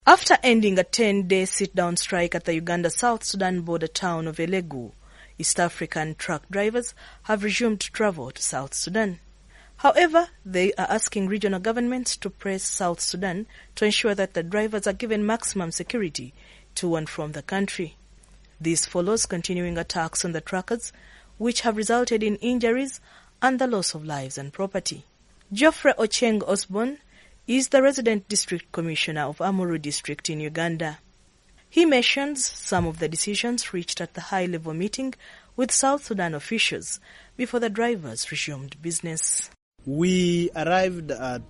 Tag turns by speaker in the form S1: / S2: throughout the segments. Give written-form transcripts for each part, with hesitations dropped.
S1: After ending a 10-day sit-down strike at the Uganda-South Sudan border town of Elegu, East African truck drivers have resumed travel to South Sudan. However, they are asking regional governments to press South Sudan to ensure that the drivers are given maximum security to and from the country. This follows continuing attacks on the truckers, which have resulted in injuries and the loss of lives and property. Geoffrey Ocheng Osborne is the resident district commissioner of Amuru district in Uganda. He mentions some of the decisions reached at the high-level meeting with South Sudan officials before the drivers resumed business.
S2: We arrived at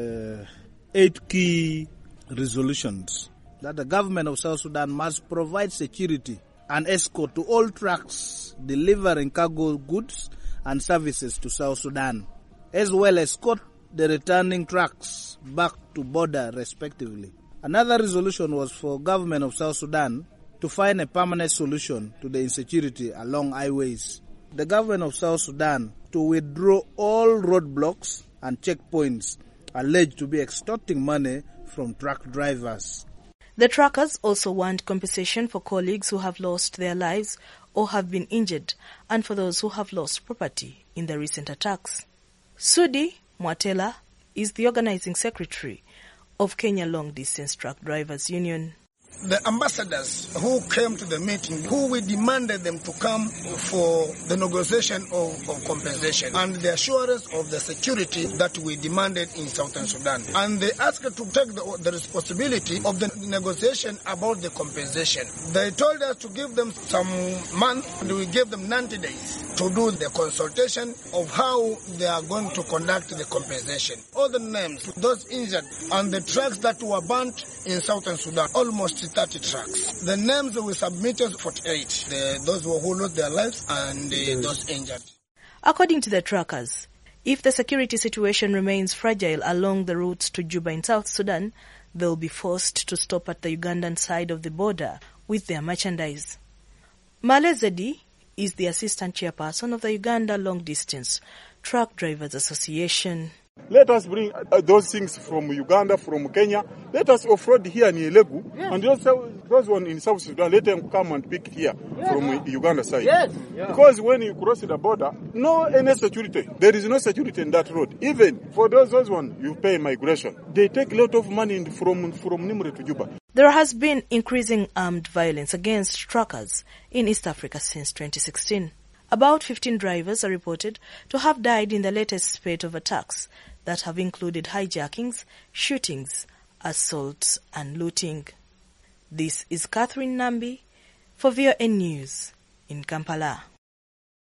S2: 8 key resolutions that the government of South Sudan must provide security and escort to all trucks delivering cargo goods and services to South Sudan, as well as escort the returning trucks back to border respectively. Another resolution was for government of South Sudan to find a permanent solution to the insecurity along highways. The government of South Sudan to withdraw all roadblocks and checkpoints alleged to be extorting money from truck drivers.
S1: The truckers also want compensation for colleagues who have lost their lives or have been injured, and for those who have lost property in the recent attacks. Sudi Mwatela is the organizing secretary of Kenya Long Distance Truck Drivers Union.
S3: The ambassadors who came to the meeting, who we demanded them to come for the negotiation of compensation and the assurance of the security that we demanded in Southern Sudan. And they asked to take the responsibility of the negotiation about the compensation. They told us to give them some month, and we gave them 90 days to do the consultation of how they are going to conduct the compensation. All the names, those injured, and the trucks that were burnt in Southern Sudan, almost 30 trucks. The names we submitted, 48. Those who lost their lives and those injured.
S1: According to the truckers, if the security situation remains fragile along the routes to Juba in South Sudan, they'll be forced to stop at the Ugandan side of the border with their merchandise. Male Zedi is the assistant chairperson of the Uganda Long Distance Truck Drivers Association.
S4: Let us bring those things from Uganda, from Kenya. Let us offroad here in Elegu. Yes. And those one in South Sudan, let them come and pick here from Uganda side. Yes. Yeah. Because when you cross the border, no any security. There is no security in that road. Even for those one, you pay migration. They take a lot of money from Nimre to Juba.
S1: There has been increasing armed violence against truckers in East Africa since 2016. About 15 drivers are reported to have died in the latest spate of attacks that have included hijackings, shootings, assaults and looting. This is Catherine Nambi for VOA News in Kampala.